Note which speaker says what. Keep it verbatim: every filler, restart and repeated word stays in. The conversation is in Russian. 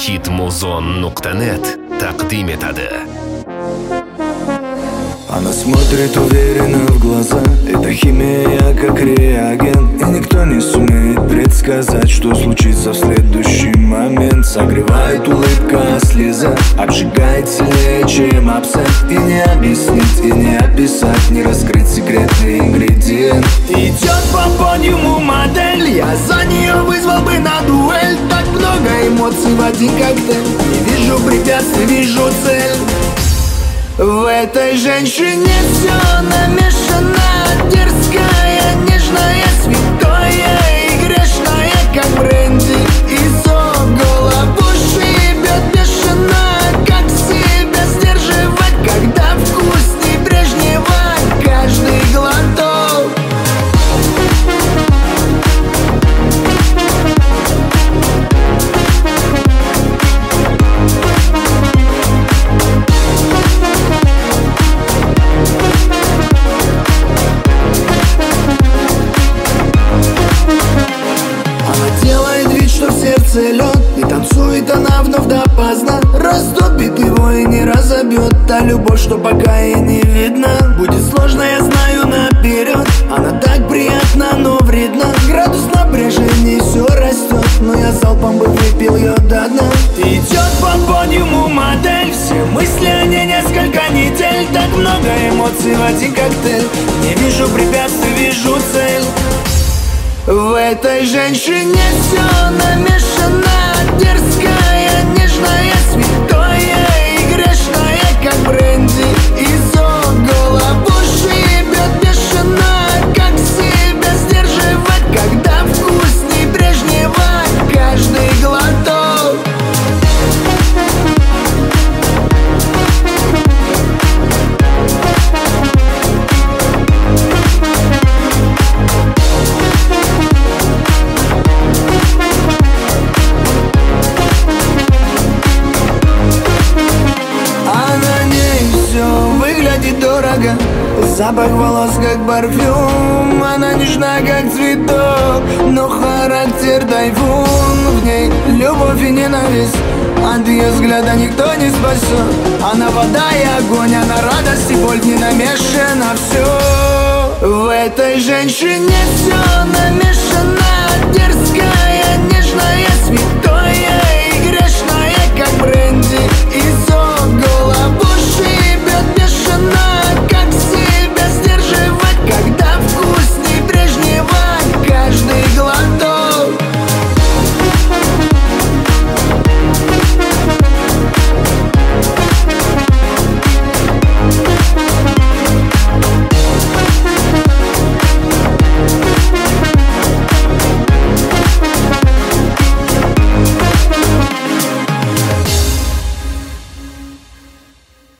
Speaker 1: hitmuzon nuqta net taqdim etadi.
Speaker 2: Она смотрит уверенно в глаза. Это химия, как реагент. И никто не сумеет предсказать, что случится в следующий момент. Согревает улыбка, а слеза обжигает сильнее, чем абсент. И не объяснить, и не описать, не раскрыть секретный ингредиент. Идет по подиуму модель, я за нее вызвал бы на дуэль. Так много эмоций в один коктейль. Не вижу препятствий, вижу цель. В этой женщине все намешано, дерзкая, нежная, святое и грешное, как бренди. Из-за голову шибет бешено, как себя сдерживать, когда вкусней прежнего каждый глоток. Лед, и танцует она вновь допоздна. Растопит его и не разобьет та любовь, что пока и не видно. Будет сложно, я знаю наперед. Она так приятна, но вредна. Градус напряжения все растет, но я залпом бы выпил ее до дна. Идет по подиуму модель, все мысли о ней несколько недель. Так много эмоций в один коктейль. Не вижу препятствий, вижу цель. В этой женщине все намешано, дерзкая, нежная, святое и грешное, как бренди. Из-за голову шибет бешено, как себя сдерживать, когда вкусней прежнего каждый глоток. Дорого, запах волос как парфюм. Она нежна как цветок, но характер тайфун. В ней любовь и ненависть, от ее взгляда никто не спасет. Она вода и огонь, она радость и боль, не намешано все. В этой женщине все намешано,